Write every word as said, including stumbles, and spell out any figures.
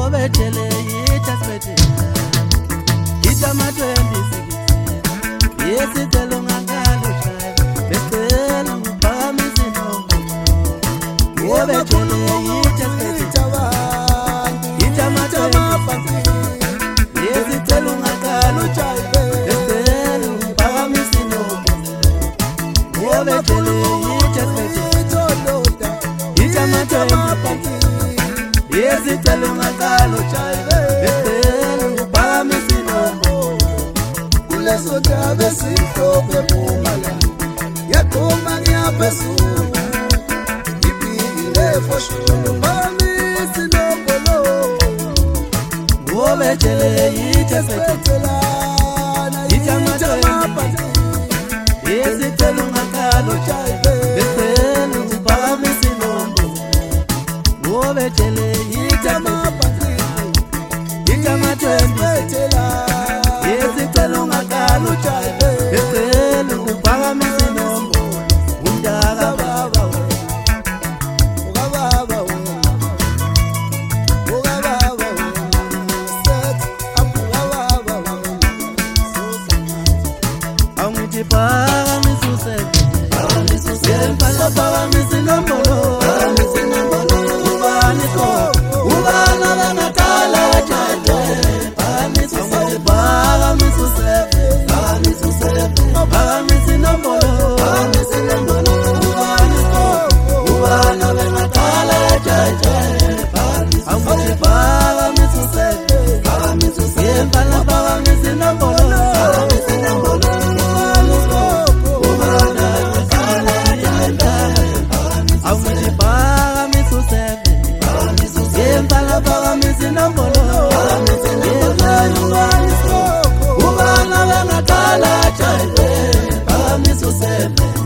Wobetele itasbete Itama twenty-six Yesitelo ngangalo chai Bestelo pamisi no Wobetele itasbete Itama twenty-six Yesitelo ngangalo chai Bestelo pamisi no Wobetele itasbete Itama twenty-six Yesitelo ngangalo chai Bestelo pamisi no Leso tabe sinto pe pumala ya koma ya pesu ipi ile foshulu mami sinobolo Wobetele itasbete Itama pati Yesitelo ngangalo chai Bestelo pamisi no Wobetele itama pati Itama twenty-six Yesitelo ngangalo chai Bestelo pamisi no Undaka baba oga baba oga baba set apuga baba Aungithi phamisi usebe Phamisi usebe Mpala phamisi nombolo Phamisi nombolo Ubani ko Ubana bengatala chale Phamisi usebe Phamisi usebe Phamisi usebe Phamisi nombolo Phamisi nombolo Ubani ko Ubana bengatala chale Phamisi Aungithi phamisi usebe Phamisi usebe Mpala phamisi nombolo Phamisi nombolo Aungithi phamisi usebe Yempala phamisi nombolo Ubana bengatala chale Phamisi usebe